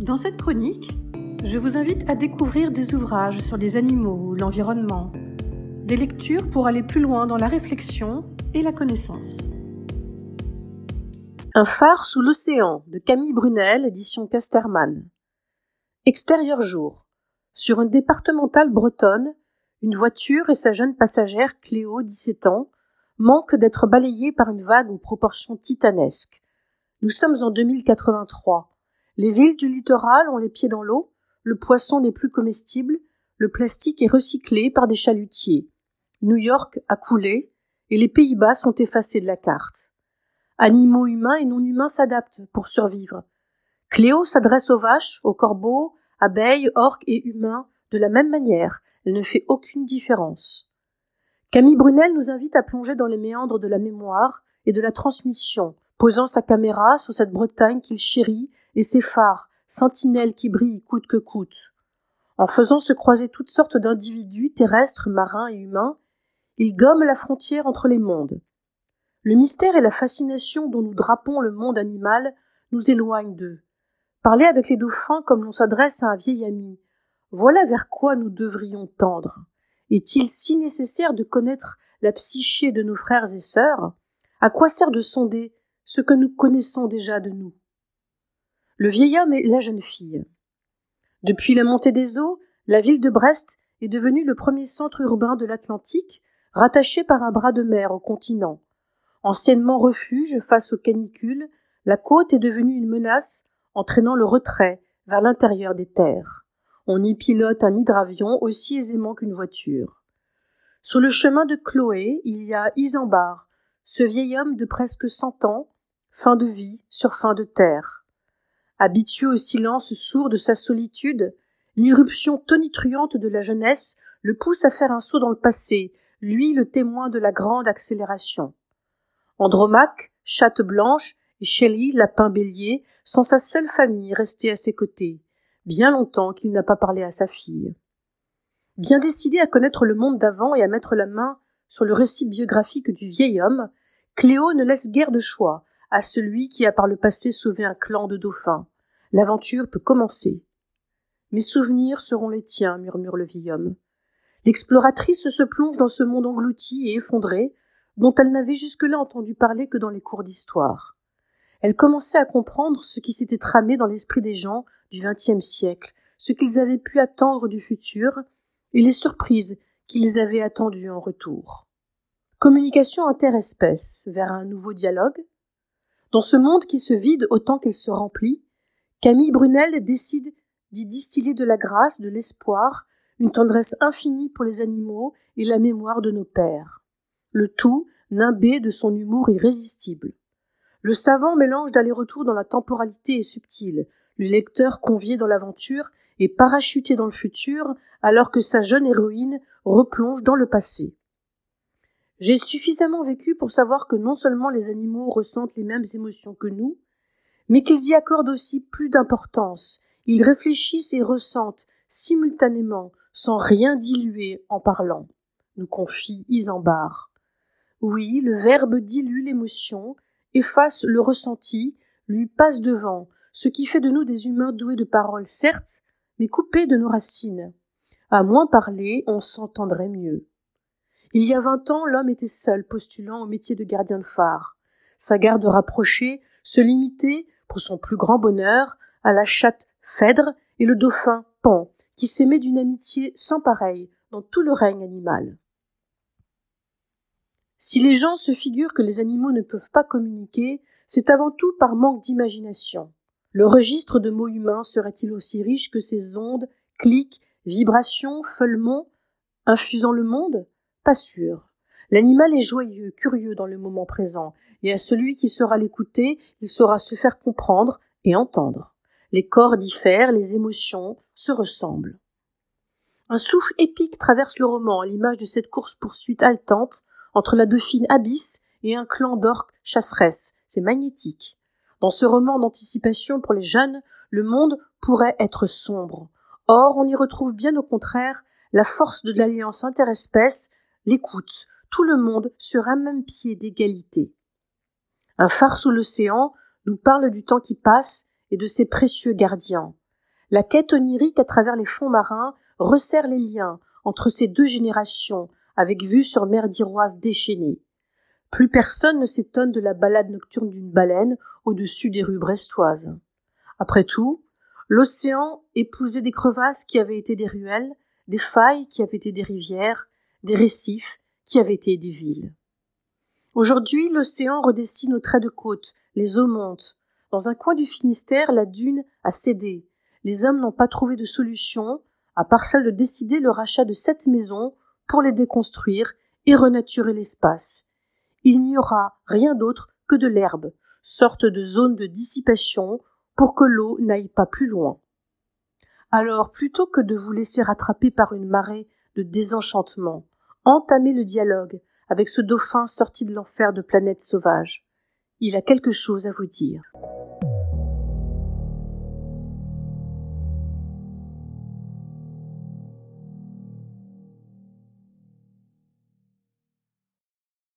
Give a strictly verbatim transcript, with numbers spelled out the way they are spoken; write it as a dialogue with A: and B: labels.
A: Dans cette chronique, je vous invite à découvrir des ouvrages sur les animaux, l'environnement, des lectures pour aller plus loin dans la réflexion et la connaissance. Un phare sous l'océan de Camille Brunel, édition Casterman. Extérieur jour. Sur une départementale bretonne, une voiture et sa jeune passagère Cléo, dix-sept ans, manquent d'être balayées par une vague aux proportions titanesques. Nous sommes en deux mille quatre-vingt-trois. Les villes du littoral ont les pieds dans l'eau, le poisson n'est plus comestible, le plastique est recyclé par des chalutiers. New York a coulé et les Pays-Bas sont effacés de la carte. Animaux humains et non humains s'adaptent pour survivre. Cléo s'adresse aux vaches, aux corbeaux, abeilles, orques et humains de la même manière. Elle ne fait aucune différence. Camille Brunel nous invite à plonger dans les méandres de la mémoire et de la transmission, posant sa caméra sur cette Bretagne qu'il chérit et ses phares, sentinelles qui brillent coûte que coûte. En faisant se croiser toutes sortes d'individus, terrestres, marins et humains, il gomme la frontière entre les mondes. Le mystère et la fascination dont nous drapons le monde animal nous éloignent d'eux. Parler avec les dauphins comme l'on s'adresse à un vieil ami, voilà vers quoi nous devrions tendre. Est-il si nécessaire de connaître la psyché de nos frères et sœurs? À quoi sert de sonder ce que nous connaissons déjà de nous? Le vieil homme et la jeune fille. Depuis la montée des eaux, la ville de Brest est devenue le premier centre urbain de l'Atlantique, rattaché par un bras de mer au continent. Anciennement refuge face aux canicules, la côte est devenue une menace, entraînant le retrait vers l'intérieur des terres. On y pilote un hydravion aussi aisément qu'une voiture. Sur le chemin de Chloé, il y a Isambard, ce vieil homme de presque cent ans, fin de vie sur fin de terre. Habitué au silence sourd de sa solitude, l'irruption tonitruante de la jeunesse le pousse à faire un saut dans le passé, lui le témoin de la grande accélération. Andromaque, chatte blanche, et Shelley, lapin bélier, sont sa seule famille restée à ses côtés. Bien longtemps qu'il n'a pas parlé à sa fille. Bien décidé à connaître le monde d'avant et à mettre la main sur le récit biographique du vieil homme, Cléo ne laisse guère de choix à celui qui a par le passé sauvé un clan de dauphins. L'aventure peut commencer. Mes souvenirs seront les tiens, murmure le vieil homme. L'exploratrice se plonge dans ce monde englouti et effondré, dont elle n'avait jusque-là entendu parler que dans les cours d'histoire. Elle commençait à comprendre ce qui s'était tramé dans l'esprit des gens du vingtième siècle, ce qu'ils avaient pu attendre du futur et les surprises qu'ils avaient attendues en retour. Communication interespèce vers un nouveau dialogue. Dans ce monde qui se vide autant qu'il se remplit, Camille Brunel décide d'y distiller de la grâce, de l'espoir, une tendresse infinie pour les animaux et la mémoire de nos pères. Le tout nimbé de son humour irrésistible. Le savant mélange d'aller-retour dans la temporalité est subtil, le lecteur convié dans l'aventure et parachuté dans le futur alors que sa jeune héroïne replonge dans le passé. J'ai suffisamment vécu pour savoir que non seulement les animaux ressentent les mêmes émotions que nous, mais qu'ils y accordent aussi plus d'importance. Ils réfléchissent et ressentent simultanément, sans rien diluer en parlant, nous confie Isambard. Oui, le verbe dilue l'émotion, efface le ressenti, lui passe devant, ce qui fait de nous des humains doués de paroles, certes, mais coupés de nos racines. À moins parler, on s'entendrait mieux. Il y a vingt ans, l'homme était seul, postulant au métier de gardien de phare. Sa garde rapprochée se limitait, pour son plus grand bonheur, à la chatte Phèdre et le dauphin Pan, qui s'aimaient d'une amitié sans pareille dans tout le règne animal. Si les gens se figurent que les animaux ne peuvent pas communiquer, c'est avant tout par manque d'imagination. Le registre de mots humains serait-il aussi riche que ces ondes, clics, vibrations, feulements, infusant le monde? Pas sûr. L'animal est joyeux, curieux dans le moment présent, et à celui qui saura l'écouter, il saura se faire comprendre et entendre. Les corps diffèrent, les émotions se ressemblent. Un souffle épique traverse le roman, à l'image de cette course-poursuite haletante entre la dauphine Abyss et un clan d'orques chasseresses. C'est magnétique. Dans ce roman d'anticipation pour les jeunes, le monde pourrait être sombre. Or, on y retrouve bien au contraire la force de l'alliance interespèce, l'écoute, tout le monde sur un même pied d'égalité. Un phare sous l'océan nous parle du temps qui passe et de ses précieux gardiens. La quête onirique à travers les fonds marins resserre les liens entre ces deux générations avec vue sur mer d'Iroise déchaînée. Plus personne ne s'étonne de la balade nocturne d'une baleine au-dessus des rues brestoises. Après tout, l'océan épousait des crevasses qui avaient été des ruelles, des failles qui avaient été des rivières, des récifs qui avaient été des villes. Aujourd'hui, l'océan redessine aux traits de côte, les eaux montent. Dans un coin du Finistère, la dune a cédé. Les hommes n'ont pas trouvé de solution, à part celle de décider le rachat de sept maisons pour les déconstruire et renaturer l'espace. Il n'y aura rien d'autre que de l'herbe, sorte de zone de dissipation pour que l'eau n'aille pas plus loin. Alors, plutôt que de vous laisser rattraper par une marée de désenchantement, entamez le dialogue avec ce dauphin sorti de l'enfer de Planète Sauvage. Il a quelque chose à vous dire.